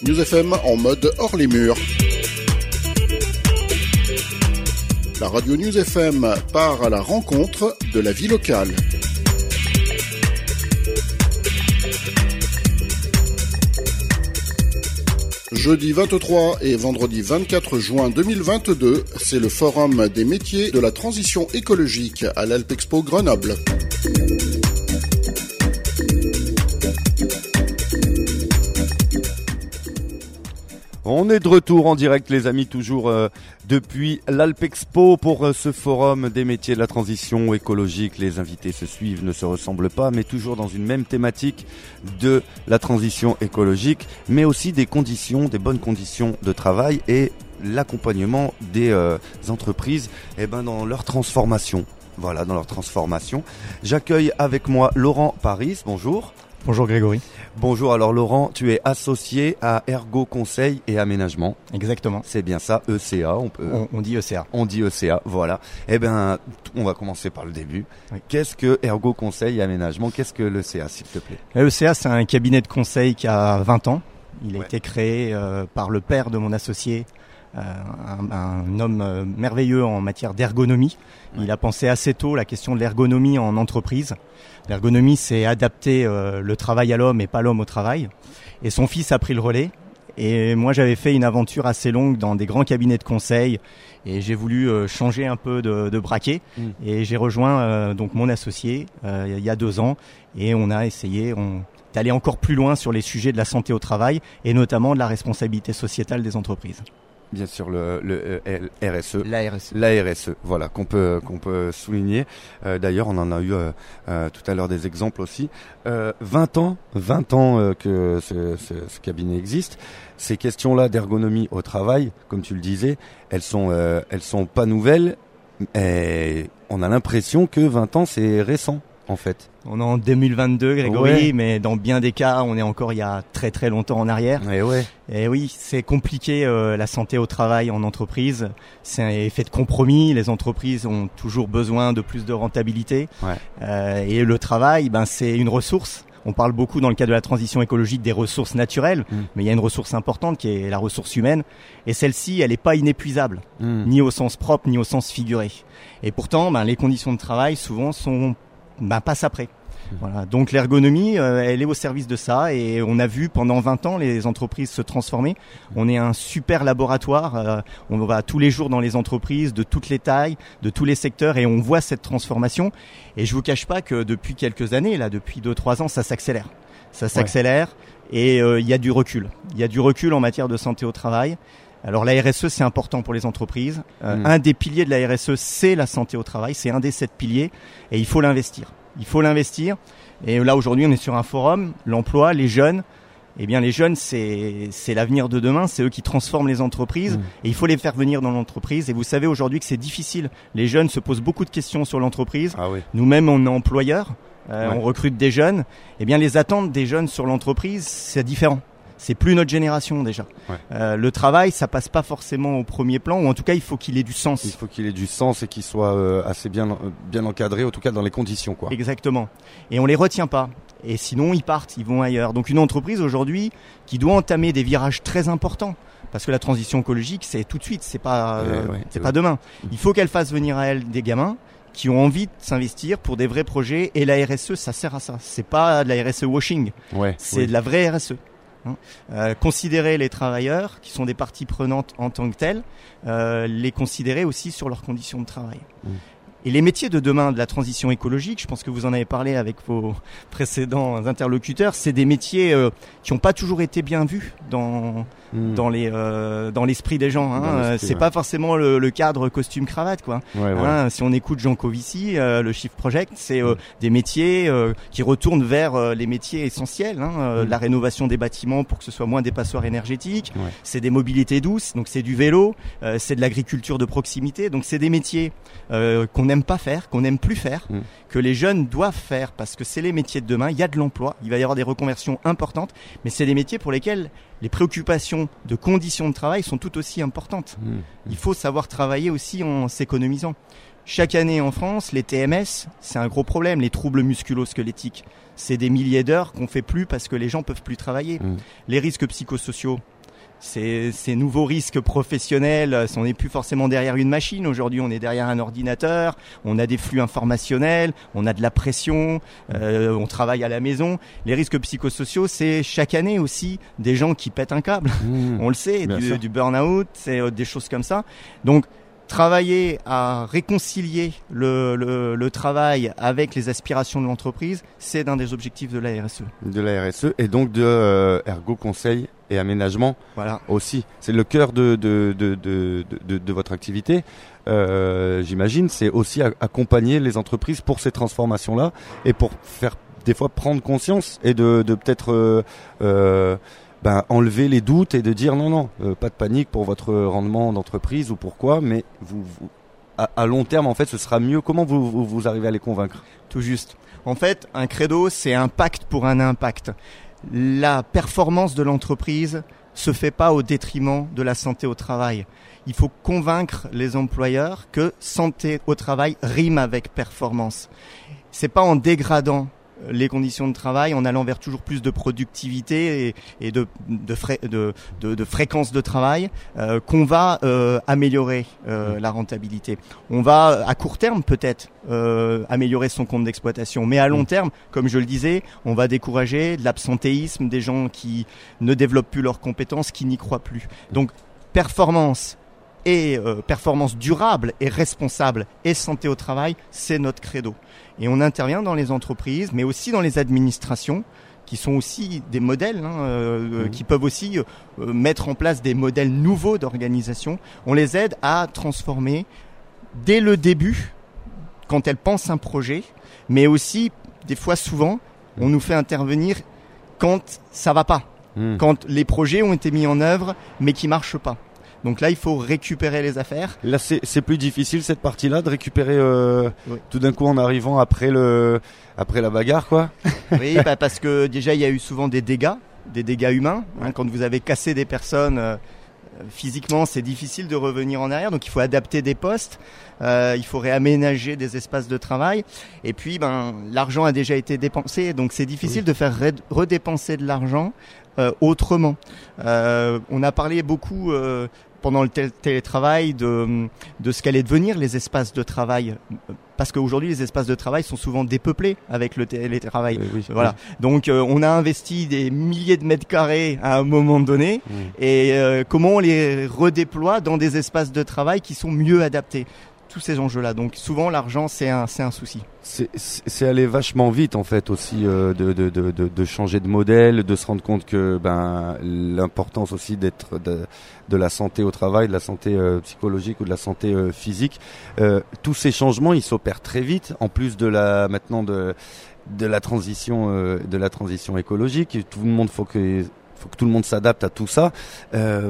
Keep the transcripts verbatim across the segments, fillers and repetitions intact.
News F M en mode hors les murs. La radio News F M part à la rencontre de la vie locale. Jeudi vingt-trois et vendredi vingt-quatre juin deux mille vingt-deux, c'est le Forum des métiers de la transition écologique à l'Alpexpo Grenoble. On est de retour en direct, les amis, toujours euh, depuis l'Alpexpo pour euh, ce forum des métiers de la transition écologique. Les invités se suivent, ne se ressemblent pas, mais toujours dans une même thématique de la transition écologique, mais aussi des conditions, des bonnes conditions de travail et l'accompagnement des euh, entreprises eh ben, dans leur transformation. Voilà, dans leur transformation. J'accueille avec moi Laurent Paris, bonjour. Bonjour Grégory. Bonjour, alors Laurent, tu es associé à Ergo Conseil et Aménagement. Exactement. C'est bien ça, E C A. On, peut, on, on dit E C A. On dit E C A, voilà. Eh bien, on va commencer par le début. Oui. Qu'est-ce que Ergo Conseil et Aménagement? Qu'est-ce que l'E C A, s'il te plaît? L'E C A, c'est un cabinet de conseil qui a vingt ans. Il a ouais. été créé euh, par le père de mon associé, euh, un, un homme euh, merveilleux en matière d'ergonomie. Ouais. Il a pensé assez tôt la question de l'ergonomie en entreprise. L'ergonomie, c'est adapter euh, le travail à l'homme et pas l'homme au travail. Et son fils a pris le relais. Et moi, j'avais fait une aventure assez longue dans des grands cabinets de conseil. Et j'ai voulu euh, changer un peu de, de braquet. Mmh. Et j'ai rejoint euh, donc mon associé euh, il y a deux ans. Et on a essayé on, d'aller encore plus loin sur les sujets de la santé au travail et notamment de la responsabilité sociétale des entreprises. Bien sûr, le, le R S E. La R S E. La R S E, voilà, qu'on peut, qu'on peut souligner. Euh, d'ailleurs, on en a eu euh, euh, tout à l'heure des exemples aussi. Euh, vingt ans, vingt ans euh, que ce, ce, ce cabinet existe. Ces questions-là d'ergonomie au travail, comme tu le disais, elles sont, euh, elles sont pas nouvelles. Et on a l'impression que vingt ans, c'est récent, en fait. On est en deux mille vingt-deux, Grégory, ouais. Mais dans bien des cas, on est encore il y a très très longtemps en arrière. Et, ouais. Et oui, c'est compliqué euh, la santé au travail en entreprise. C'est un effet de compromis. Les entreprises ont toujours besoin de plus de rentabilité. Ouais. Euh, et le travail, ben c'est une ressource. On parle beaucoup dans le cadre de la transition écologique des ressources naturelles, mmh. mais il y a une ressource importante qui est la ressource humaine. Et celle-ci, elle n'est pas inépuisable, mmh. ni au sens propre, ni au sens figuré. Et pourtant, ben, les conditions de travail souvent sont ben, passent après. Voilà. Donc l'ergonomie, euh, elle est au service de ça et on a vu pendant vingt ans les entreprises se transformer. On est un super laboratoire, euh, on va tous les jours dans les entreprises de toutes les tailles, de tous les secteurs et on voit cette transformation. Et je vous cache pas que depuis quelques années, là, depuis deux trois ans, ça s'accélère. Ça s'accélère ouais. et il euh, y a du recul. Il y a du recul en matière de santé au travail. Alors la R S E, c'est important pour les entreprises. Euh, mmh. Un des piliers de la R S E, c'est la santé au travail. C'est un des sept piliers et il faut l'investir. Il faut l'investir. Et là, aujourd'hui, on est sur un forum, l'emploi, les jeunes. Eh bien, les jeunes, c'est, c'est l'avenir de demain. C'est eux qui transforment les entreprises. Mmh. Et il faut les faire venir dans l'entreprise. Et vous savez aujourd'hui que c'est difficile. Les jeunes se posent beaucoup de questions sur l'entreprise. Ah oui. Nous-mêmes, on est employeurs. Euh, ouais. On recrute des jeunes. Eh bien, les attentes des jeunes sur l'entreprise, c'est différent. C'est plus notre génération déjà. Ouais. Euh, le travail, ça passe pas forcément au premier plan, ou en tout cas, il faut qu'il ait du sens. Il faut qu'il ait du sens et qu'il soit euh, assez bien, euh, bien encadré, en tout cas dans les conditions, quoi. Exactement. Et on les retient pas. Et sinon, ils partent, ils vont ailleurs. Donc, une entreprise aujourd'hui qui doit entamer des virages très importants, parce que la transition écologique, c'est tout de suite, c'est pas, euh, ouais, c'est pas ouais. demain. Il faut qu'elle fasse venir à elle des gamins qui ont envie de s'investir pour des vrais projets. Et la R S E, ça sert à ça. C'est pas de la R S E washing. Ouais, c'est oui. de la vraie R S E. Euh, considérer les travailleurs qui sont des parties prenantes en tant que telles, euh, les considérer aussi sur leurs conditions de travail. Mmh. Et les métiers de demain de la transition écologique, je pense que vous en avez parlé avec vos précédents interlocuteurs, c'est des métiers euh, qui n'ont pas toujours été bien vus dans mmh. dans les euh, dans l'esprit des gens. Hein. C'est ouais. pas forcément le, le cadre costume cravate, quoi. Ouais, hein, ouais. Si on écoute Jean Covici, euh, le Shift Project, c'est euh, mmh. des métiers euh, qui retournent vers euh, les métiers essentiels, hein, euh, mmh. la rénovation des bâtiments pour que ce soit moins des passoires énergétiques. Ouais. C'est des mobilités douces, donc c'est du vélo, euh, c'est de l'agriculture de proximité. Donc c'est des métiers euh, qu'on n'aime pas faire, qu'on n'aime plus faire, mmh. que les jeunes doivent faire parce que c'est les métiers de demain. Il y a de l'emploi, il va y avoir des reconversions importantes, mais c'est des métiers pour lesquels les préoccupations de conditions de travail sont tout aussi importantes. Mmh. Il faut savoir travailler aussi en s'économisant. Chaque année en France, les T M S, c'est un gros problème, les troubles musculo-squelettiques. C'est des milliers d'heures qu'on fait plus parce que les gens peuvent plus travailler. Mmh. Les risques psychosociaux, ces, ces nouveaux risques professionnels, on n'est plus forcément derrière une machine. Aujourd'hui, on est derrière un ordinateur, on a des flux informationnels, on a de la pression, euh, on travaille à la maison. Les risques psychosociaux, c'est chaque année aussi des gens qui pètent un câble. Mmh, on le sait, du, du burn-out, c'est euh, des choses comme ça. Donc, travailler à réconcilier le, le, le travail avec les aspirations de l'entreprise, c'est l'un des objectifs de la R S E. De la R S E et donc de euh, Ergo Conseil et Aménagement voilà. aussi. C'est le cœur de, de, de, de, de, de votre activité, euh, j'imagine. C'est aussi accompagner les entreprises pour ces transformations-là et pour faire des fois prendre conscience et de, de peut-être... Euh, euh, Ben, enlever les doutes et de dire non, non, euh, pas de panique pour votre rendement d'entreprise ou pourquoi, mais vous, vous à, à long terme, en fait, ce sera mieux. Comment vous, vous, vous arrivez à les convaincre ? Tout juste. En fait, un credo, c'est un pacte pour un impact. La performance de l'entreprise se fait pas au détriment de la santé au travail. Il faut convaincre les employeurs que santé au travail rime avec performance. C'est pas en dégradant les conditions de travail, en allant vers toujours plus de productivité et, et de, de, frais, de, de, de fréquence de travail, euh, qu'on va euh, améliorer euh, la rentabilité. On va, à court terme peut-être, euh, améliorer son compte d'exploitation, mais à long terme, comme je le disais, on va décourager de l'absentéisme, des gens qui ne développent plus leurs compétences, qui n'y croient plus. Donc, performance et euh, performance durable et responsable et santé au travail, c'est notre credo. Et on intervient dans les entreprises, mais aussi dans les administrations, qui sont aussi des modèles, hein, euh, mmh. qui peuvent aussi euh, mettre en place des modèles nouveaux d'organisation. On les aide à transformer dès le début, quand elles pensent un projet, mais aussi, des fois souvent, on nous fait intervenir quand ça va pas, mmh. quand les projets ont été mis en œuvre, mais qui marchent pas. Donc là, il faut récupérer les affaires. Là, c'est, c'est plus difficile cette partie-là de récupérer euh, oui. tout d'un coup en arrivant après le après la bagarre, quoi. Oui, bah parce que déjà il y a eu souvent des dégâts, des dégâts humains. Hein, quand vous avez cassé des personnes euh, physiquement, c'est difficile de revenir en arrière. Donc il faut adapter des postes, euh, il faut réaménager des espaces de travail. Et puis, ben l'argent a déjà été dépensé, donc c'est difficile oui. de faire re- redépenser de l'argent euh, autrement. Euh, on a parlé beaucoup. Euh, pendant le télétravail de, de ce qu'allaient devenir les espaces de travail. Parce qu'aujourd'hui, les espaces de travail sont souvent dépeuplés avec le télétravail. Oui, oui, voilà. Oui. Donc, euh, on a investi des milliers de mètres carrés à un moment donné. Oui. Et euh, comment on les redéploie dans des espaces de travail qui sont mieux adaptés ? Tous ces enjeux-là. Donc, souvent, l'argent, c'est un, c'est un souci. C'est, c'est aller vachement vite, en fait, aussi, euh, de, de, de, de, de changer de modèle, de se rendre compte que, ben, l'importance aussi d'être, de, de la santé au travail, de la santé euh, psychologique ou de la santé euh, physique. Euh, tous ces changements, ils s'opèrent très vite, en plus de la, maintenant, de, de la transition, euh, de la transition écologique. Tout le monde, faut que, faut que tout le monde s'adapte à tout ça. Euh,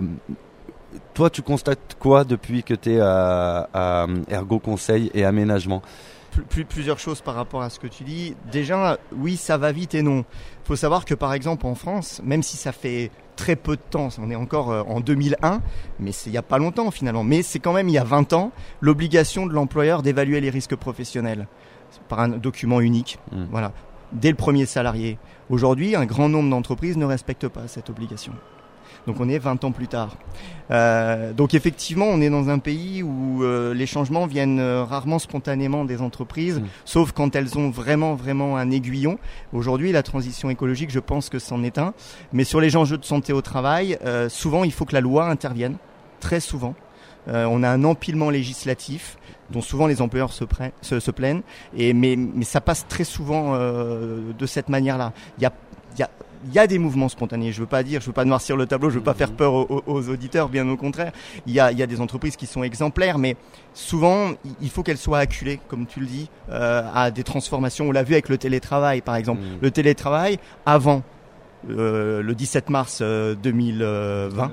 Toi, tu constates quoi depuis que tu es à, à Ergo Conseil et Aménagement ? Plus, plusieurs choses par rapport à ce que tu dis. Déjà, oui, ça va vite et non. Il faut savoir que, par exemple, en France, même si ça fait très peu de temps, on est encore en deux mille un, mais c'est il n'y a pas longtemps finalement, mais c'est quand même il y a vingt ans, l'obligation de l'employeur d'évaluer les risques professionnels par un document unique. Mmh. Voilà, dès le premier salarié. Aujourd'hui, un grand nombre d'entreprises ne respectent pas cette obligation. Donc on est vingt ans plus tard. Euh, donc effectivement, on est dans un pays où euh, les changements viennent euh, rarement spontanément des entreprises, mmh. sauf quand elles ont vraiment, vraiment un aiguillon. Aujourd'hui, la transition écologique, je pense que c'en est un. Mais sur les enjeux de santé au travail, euh, souvent, il faut que la loi intervienne, très souvent. Euh, on a un empilement législatif dont souvent les employeurs se, prennent, se, se plaignent, et, mais, mais ça passe très souvent euh, de cette manière-là. Il y a, il y a Il y a des mouvements spontanés. Je veux pas dire, je veux pas noircir le tableau, je veux pas faire peur aux, aux auditeurs, bien au contraire. Il y a, il y a des entreprises qui sont exemplaires, mais souvent, il faut qu'elles soient acculées, comme tu le dis, euh, à des transformations. On l'a vu avec le télétravail, par exemple. Mmh. Le télétravail, avant euh, le dix-sept mars deux mille vingt,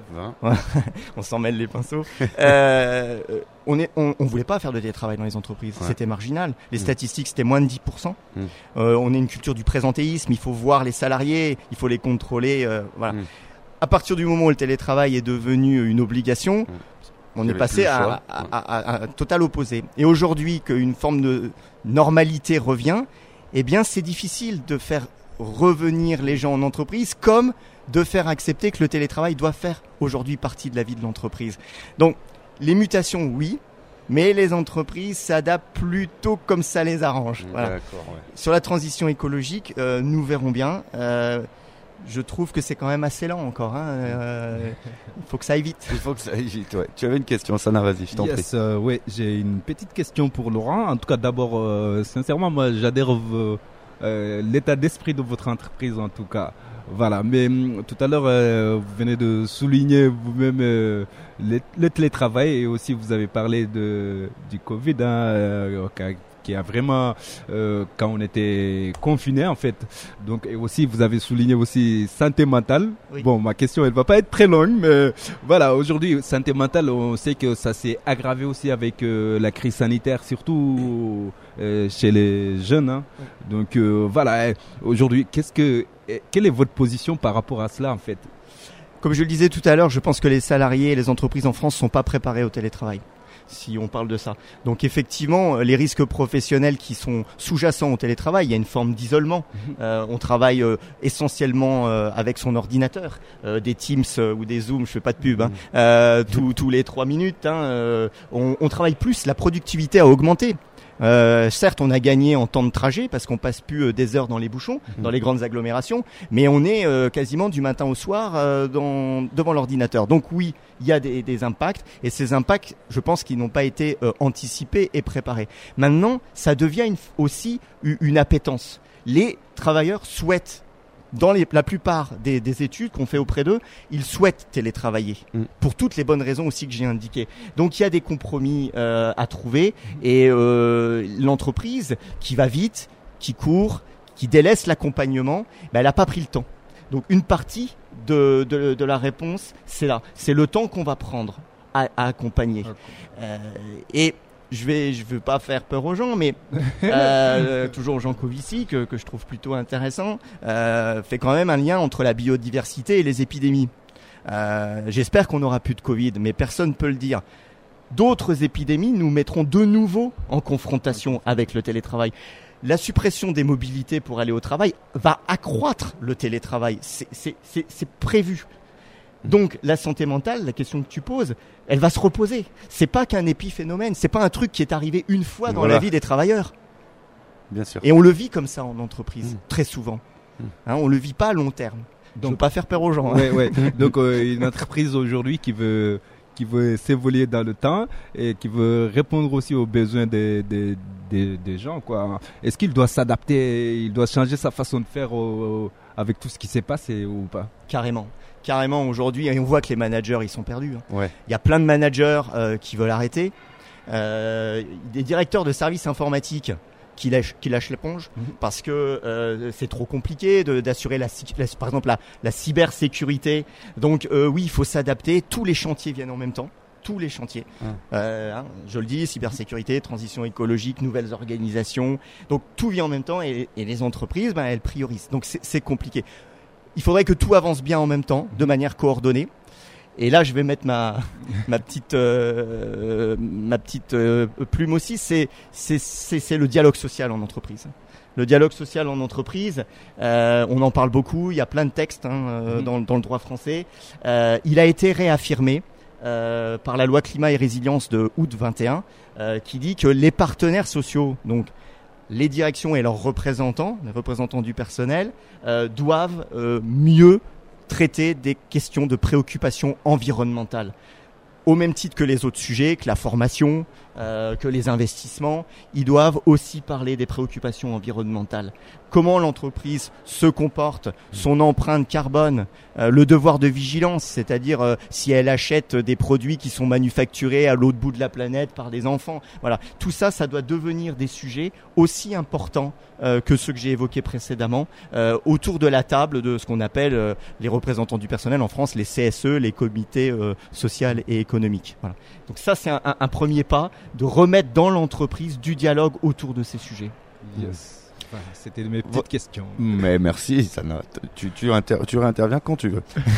on s'en mêle les pinceaux. euh, On est, on, on voulait pas faire de télétravail dans les entreprises, ouais. C'était marginal. Les mmh. statistiques, c'était moins de dix pour cent. Mmh. Euh, on est une culture du présentéisme, il faut voir les salariés, il faut les contrôler. Euh, voilà. Mmh. À partir du moment où le télétravail est devenu une obligation, mmh. on est passé à, à, à, à, à un total opposé. Et aujourd'hui, qu'une forme de normalité revient, eh bien, c'est difficile de faire revenir les gens en entreprise comme de faire accepter que le télétravail doit faire aujourd'hui partie de la vie de l'entreprise. Donc, les mutations, oui, mais les entreprises s'adaptent plutôt comme ça les arrange. Voilà. D'accord, ouais. Sur la transition écologique, euh, nous verrons bien. Euh, je trouve que c'est quand même assez lent encore. Hein. Euh, il faut que ça aille vite. Il faut que ça aille vite, ouais. Tu avais une question, Sana, vas-y, je t'en yes, prie. Euh, oui, j'ai une petite question pour Laurent. En tout cas, d'abord, euh, sincèrement, moi, j'adhère euh, euh, l'état d'esprit de votre entreprise, en tout cas. Voilà, mais hum, tout à l'heure, euh, vous venez de souligner vous-même euh, le, le télétravail et aussi vous avez parlé de du Covid, hein, euh, qui a vraiment euh, quand on était confiné en fait. Donc et aussi vous avez souligné aussi santé mentale. Oui. Bon, ma question elle va pas être très longue, mais voilà, aujourd'hui santé mentale, on sait que ça s'est aggravé aussi avec euh, la crise sanitaire, surtout euh, chez les jeunes. Hein. Oui. Donc euh, voilà, aujourd'hui, qu'est-ce que quelle est votre position par rapport à cela en fait? Comme je le disais tout à l'heure, je pense que les salariés et les entreprises en France sont pas préparés au télétravail. Si on parle de ça. Donc effectivement, les risques professionnels qui sont sous-jacents au télétravail, il y a une forme d'isolement. Mmh. Euh, on travaille euh, essentiellement euh, avec son ordinateur, euh, des Teams euh, ou des Zoom, je fais pas de pub, hein, euh, tous, tous les trois minutes. Hein, euh, on, on travaille plus, la productivité a augmenté. Euh, certes, on a gagné en temps de trajet parce qu'on passe plus euh, des heures dans les bouchons, mmh. dans les grandes agglomérations, mais on est euh, quasiment du matin au soir euh, dans, devant l'ordinateur. Donc oui, il y a des, des impacts et ces impacts, je pense qu'ils n'ont pas été euh, anticipés et préparés. Maintenant, ça devient une, aussi une appétence. Les travailleurs souhaitent, dans les, la plupart des, des études qu'on fait auprès d'eux, ils souhaitent télétravailler mmh. pour toutes les bonnes raisons aussi que j'ai indiquées. Donc il y a des compromis euh, à trouver et euh, l'entreprise qui va vite, qui court, qui délaisse l'accompagnement, ben, elle n'a pas pris le temps. Donc une partie de, de, de la réponse, c'est là, c'est le temps qu'on va prendre à, à accompagner. Okay. Euh, et je vais, je veux pas faire peur aux gens, mais euh, toujours Jean Covici, que, que je trouve plutôt intéressant, euh, fait quand même un lien entre la biodiversité et les épidémies. Euh, j'espère qu'on n'aura plus de Covid, mais personne ne peut le dire. D'autres épidémies nous mettront de nouveau en confrontation avec le télétravail. La suppression des mobilités pour aller au travail va accroître le télétravail. C'est, c'est, c'est, c'est prévu. Donc la santé mentale, la question que tu poses, elle va se reposer. C'est pas qu'un épiphénomène, c'est pas un truc qui est arrivé une fois dans voilà. la vie des travailleurs. Bien sûr. Et on le vit comme ça en entreprise, mmh. très souvent. Mmh. Hein, on le vit pas à long terme. Donc, je veux pas faire peur aux gens. Ouais, hein. ouais. Donc euh, une entreprise aujourd'hui qui veut qui veut s'évoluer dans le temps et qui veut répondre aussi aux besoins des des des, des gens, quoi. Est-ce qu'il doit s'adapter, il doit changer sa façon de faire au, au, avec tout ce qui s'est passé ou pas? Carrément. Carrément aujourd'hui, et on voit que les managers ils sont perdus. Hein. Ouais. Il y a plein de managers euh, qui veulent arrêter, euh, des directeurs de services informatiques qui lâchent, qui lâchent l'éponge mmh. parce que euh, c'est trop compliqué de, d'assurer la, la, par exemple la, la cybersécurité. Donc euh, oui, il faut s'adapter. Tous les chantiers viennent en même temps. Tous les chantiers. Mmh. Euh, hein, je le dis, cybersécurité, transition écologique, nouvelles organisations. Donc tout vient en même temps et, et les entreprises, ben, elles priorisent. Donc c'est, c'est compliqué. Il faudrait que tout avance bien en même temps, de manière coordonnée. Et là, je vais mettre ma ma petite euh, ma petite euh, plume aussi. C'est c'est c'est c'est le dialogue social en entreprise. Le dialogue social en entreprise, euh, on en parle beaucoup. Il y a plein de textes hein, euh, mmh. dans dans le droit français. Euh, il a été réaffirmé euh, par la loi climat et résilience de août vingt et un, euh, qui dit que les partenaires sociaux, donc les directions et leurs représentants, les représentants du personnel, euh, doivent euh, mieux traiter des questions de préoccupation environnementale. Au même titre que les autres sujets, que la formation, euh, que les investissements, ils doivent aussi parler des préoccupations environnementales. Comment l'entreprise se comporte, son empreinte carbone, euh, le devoir de vigilance, c'est-à-dire euh, si elle achète des produits qui sont manufacturés à l'autre bout de la planète par des enfants. Voilà, tout ça, ça doit devenir des sujets aussi importants euh, que ceux que j'ai évoqués précédemment, euh, autour de la table de ce qu'on appelle euh, les représentants du personnel en France, les C S E, les comités euh, sociaux et économiques. Voilà. Donc ça, c'est un, un, un premier pas de remettre dans l'entreprise du dialogue autour de ces sujets. Yes. C'était mes petites Vo- questions. Mais merci, Sana. Tu, tu, inter- tu réinterviens quand tu veux.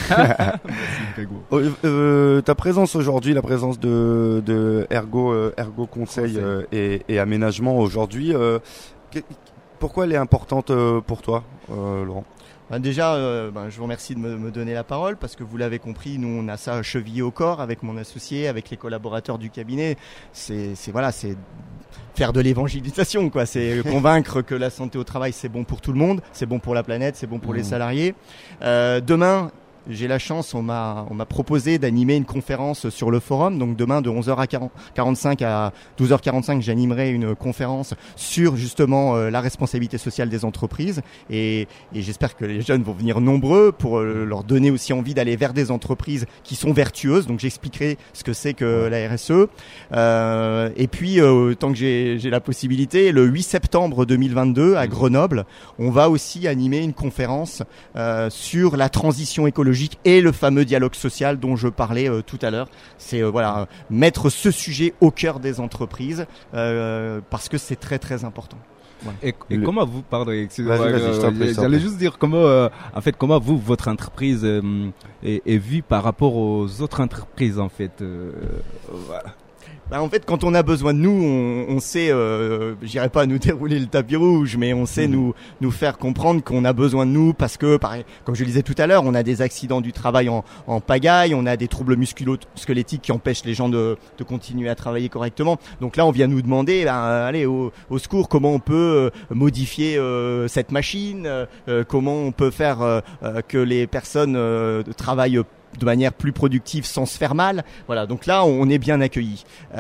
Merci, euh, euh, ta présence aujourd'hui, la présence de, de Ergo, euh, Ergo Conseil euh, et, et Aménagement aujourd'hui, euh, que, pourquoi elle est importante euh, pour toi, euh, Laurent ? Ben déjà, euh, ben, je vous remercie de me, me donner la parole parce que vous l'avez compris, nous on a ça chevillé au corps avec mon associé, avec les collaborateurs du cabinet. C'est, c'est voilà, c'est faire de l'évangélisation, quoi. C'est convaincre que la santé au travail c'est bon pour tout le monde, c'est bon pour la planète, c'est bon pour mmh. les salariés. Euh, demain. J'ai la chance, on m'a, on m'a proposé d'animer une conférence sur le forum. Donc demain, de onze heures quarante-cinq à douze heures quarante-cinq, j'animerai une conférence sur justement euh, la responsabilité sociale des entreprises. Et, et j'espère que les jeunes vont venir nombreux pour euh, leur donner aussi envie d'aller vers des entreprises qui sont vertueuses. Donc j'expliquerai ce que c'est que la R S E. Euh, et puis, euh, tant que j'ai, j'ai la possibilité, le huit septembre deux mille vingt-deux à Grenoble, on va aussi animer une conférence euh, sur la transition écologique et le fameux dialogue social dont je parlais euh, tout à l'heure. C'est euh, voilà, euh, mettre ce sujet au cœur des entreprises euh, parce que c'est très très important. Voilà. Et, et le... comment vous, pardon, excusez-moi, vas-y, vas-y, je t'en prie, j'allais juste dire comment, euh, en fait, comment vous, votre entreprise euh, est, est vue par rapport aux autres entreprises, en fait. Euh, voilà. Bah en fait, quand on a besoin de nous, on, on sait, euh, j'irai pas nous dérouler le tapis rouge, mais on sait mmh. nous nous faire comprendre qu'on a besoin de nous parce que, pareil, comme je le disais tout à l'heure, on a des accidents du travail en, en pagaille, on a des troubles musculo-squelettiques qui empêchent les gens de, de continuer à travailler correctement. Donc là, on vient nous demander, ben, euh, allez, au, au secours, comment on peut euh, modifier euh, cette machine, euh, comment on peut faire euh, euh, que les personnes euh, travaillent de manière plus productive sans se faire mal. Voilà, donc là on est bien accueillis.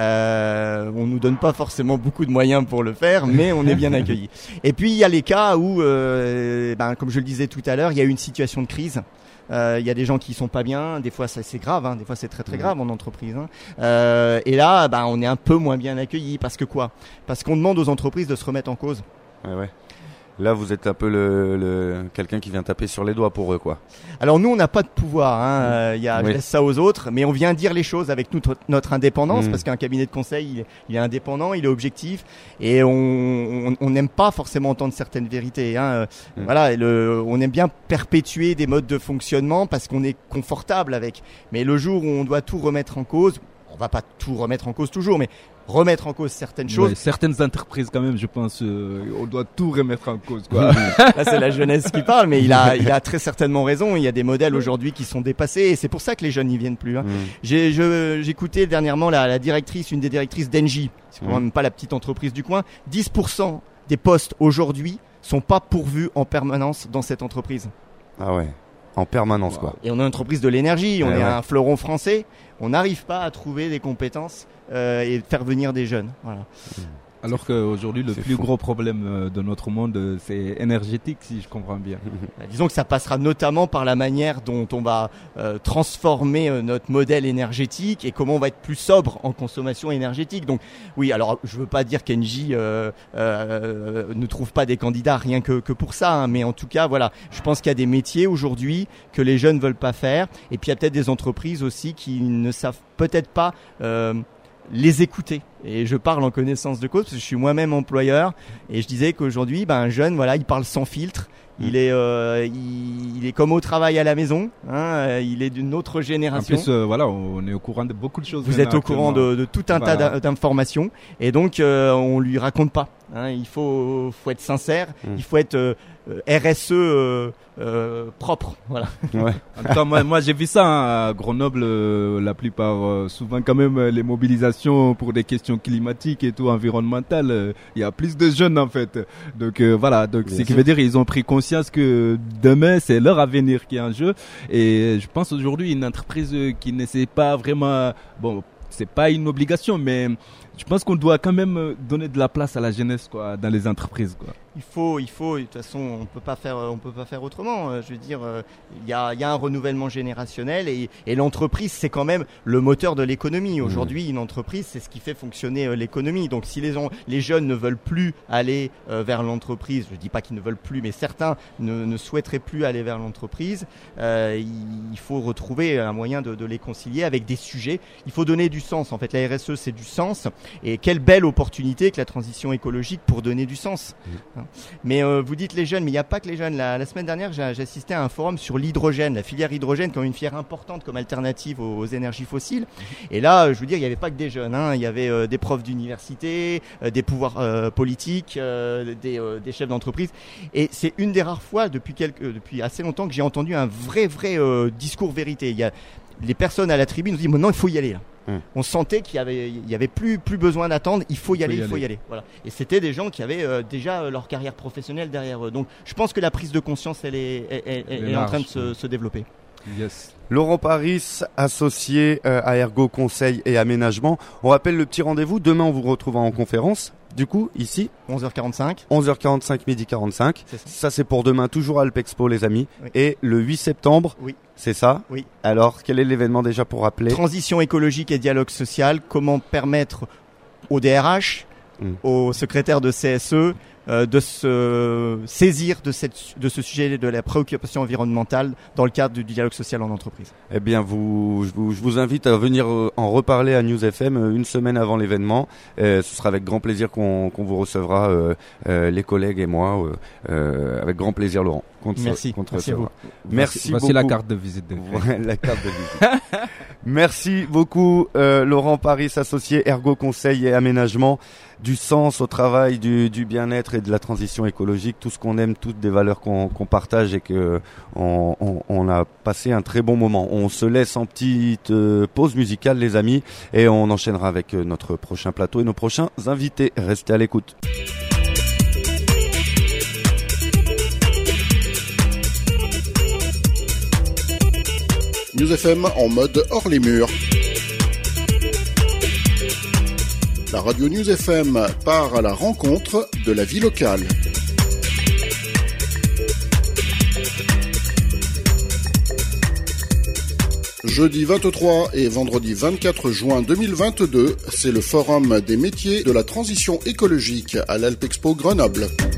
Euh, on nous donne pas forcément beaucoup de moyens pour le faire, mais on est bien accueillis. Et puis il y a les cas où, euh, ben, comme je le disais tout à l'heure, il y a eu une situation de crise. Il euh, y a des gens qui sont pas bien, des fois ça c'est grave, hein, des fois c'est très très grave en entreprise. Hein. Euh, et là, ben, on est un peu moins bien accueillis parce que quoi ? Parce qu'on demande aux entreprises de se remettre en cause. Ouais, ouais. Là, vous êtes un peu le, le quelqu'un qui vient taper sur les doigts pour eux, quoi. Alors nous, on n'a pas de pouvoir. Hein. Euh, y a, oui. Je laisse ça aux autres, mais on vient dire les choses avec notre, notre indépendance, mmh. parce qu'un cabinet de conseil, il, il est indépendant, il est objectif, et on n'aime pas forcément entendre certaines vérités. Hein. Mmh. Voilà, le, on aime bien perpétuer des modes de fonctionnement parce qu'on est confortable avec. Mais le jour où on doit tout remettre en cause, on va pas tout remettre en cause toujours, mais remettre en cause certaines choses. Ouais, certaines entreprises quand même, je pense, euh, on doit tout remettre en cause, quoi. Là, c'est la jeunesse qui parle, mais il a, il a très certainement raison. Il y a des modèles aujourd'hui qui sont dépassés, et c'est pour ça que les jeunes n'y viennent plus. Hein. Mmh. J'ai, je, j'écoutais dernièrement la, la directrice, une des directrices d'Engie, c'est quand même mmh. pas la petite entreprise du coin. dix pour cent des postes aujourd'hui sont pas pourvus en permanence dans cette entreprise. Ah ouais. En permanence, wow. quoi. Et on est une entreprise de l'énergie, on ouais, est ouais. un fleuron français. On n'arrive pas à trouver des compétences euh, et faire venir des jeunes. Voilà. Mmh. Alors qu'aujourd'hui, le c'est plus fou. gros problème de notre monde, c'est énergétique, si je comprends bien. Bah, disons que ça passera notamment par la manière dont on va euh, transformer euh, notre modèle énergétique et comment on va être plus sobre en consommation énergétique. Donc oui, alors je veux pas dire qu'Engie euh, euh, ne trouve pas des candidats rien que, que pour ça, hein, mais en tout cas, voilà, je pense qu'il y a des métiers aujourd'hui que les jeunes veulent pas faire. Et puis il y a peut-être des entreprises aussi qui ne savent peut-être pas euh, les écouter. Et je parle en connaissance de cause parce que je suis moi-même employeur et je disais qu'aujourd'hui, ben, un jeune, voilà, il parle sans filtre. Il est, euh, il, il est comme au travail à la maison. Hein, il est d'une autre génération. En plus, euh, voilà, on est au courant de beaucoup de choses. Vous êtes au courant de, de tout un voilà. tas d'informations et donc euh, on lui raconte pas. Hein, il faut, faut être sincère. Mmh. Il faut être euh, R S E euh, euh, propre. Voilà. Ouais. En tout cas, moi, moi j'ai vu ça hein, à Grenoble. Euh, la plupart, euh, souvent quand même, les mobilisations pour des questions climatiques et tout environnementales. Euh, il y a plus de jeunes en fait. Donc euh, voilà. Donc ce qui veut dire ils ont pris conscience que demain c'est leur avenir qui est en jeu. Et je pense aujourd'hui une entreprise qui ne sait pas vraiment. Bon, c'est pas une obligation, mais je pense qu'on doit quand même donner de la place à la jeunesse, quoi, dans les entreprises, quoi. Il faut, il faut. De toute façon, on peut pas faire, on peut pas faire autrement. Je veux dire, il y a, il y a un renouvellement générationnel et, et l'entreprise, c'est quand même le moteur de l'économie. Aujourd'hui, une entreprise, c'est ce qui fait fonctionner l'économie. Donc, si les, les jeunes ne veulent plus aller euh, vers l'entreprise, je dis pas qu'ils ne veulent plus, mais certains ne, ne souhaiteraient plus aller vers l'entreprise, euh, il faut retrouver un moyen de, de les concilier avec des sujets. Il faut donner du sens. En fait, la R S E, c'est du sens. Et quelle belle opportunité que la transition écologique pour donner du sens. Mmh. Mais euh, vous dites les jeunes, mais il n'y a pas que les jeunes. La, la semaine dernière, j'ai, j'ai assisté à un forum sur l'hydrogène, la filière hydrogène, comme une filière importante comme alternative aux, aux énergies fossiles. Et là, je veux dire, il n'y avait pas que des jeunes. Hein. Il y avait euh, des profs d'université, euh, des pouvoirs euh, politiques, euh, des, euh, des chefs d'entreprise. Et c'est une des rares fois depuis, quelques, euh, depuis assez longtemps que j'ai entendu un vrai, vrai euh, discours vérité. Il y a les personnes à la tribune nous disent maintenant il faut y aller. Là. Hum. On sentait qu'il y avait, il y avait plus, plus besoin d'attendre. Il faut y il aller, faut y il aller. faut y aller. Voilà. Et c'était des gens qui avaient euh, déjà euh, leur carrière professionnelle derrière eux. Donc, je pense que la prise de conscience, elle est, elle, elle, elle est large, en train de se, se développer. Yes. Laurent Paris, associé euh, à Ergo Conseil et Aménagement. On rappelle le petit rendez-vous. Demain, on vous retrouvera en conférence. Du coup, ici, onze heures quarante-cinq. onze heures quarante-cinq, midi quarante-cinq. C'est ça. ça, c'est pour demain, toujours à Alpexpo, les amis. Oui. Et le huit septembre, oui. c'est ça. Oui. Alors, quel est l'événement déjà pour rappeler ? Transition écologique et dialogue social. Comment permettre aux D R H, mmh. aux secrétaires de C S E, euh, de se saisir de, cette, de ce sujet de la préoccupation environnementale dans le cadre du dialogue social en entreprise. Eh bien, vous, je, vous, je vous invite à venir en reparler à News F M une semaine avant l'événement. Euh, ce sera avec grand plaisir qu'on, qu'on vous recevra, euh, euh, les collègues et moi, euh, euh, avec grand plaisir, Laurent. Contre, merci. Contre merci à vous. Merci Voici beaucoup. la carte de visite. De ouais, la carte de visite. Merci beaucoup, euh, Laurent Paris, associé Ergo Conseil et Aménagement. Du sens au travail, du, du bien-être et de la transition écologique, tout ce qu'on aime, toutes des valeurs qu'on, qu'on partage et que on, on, on a passé un très bon moment. On se laisse en petite euh, pause musicale, les amis, et on enchaînera avec euh, notre prochain plateau et nos prochains invités. Restez à l'écoute. News F M en mode hors les murs. La radio News F M part à la rencontre de la vie locale. Jeudi vingt-trois et vendredi vingt-quatre juin deux mille vingt-deux, c'est le forum des métiers de la transition écologique à l'Alpexpo Grenoble.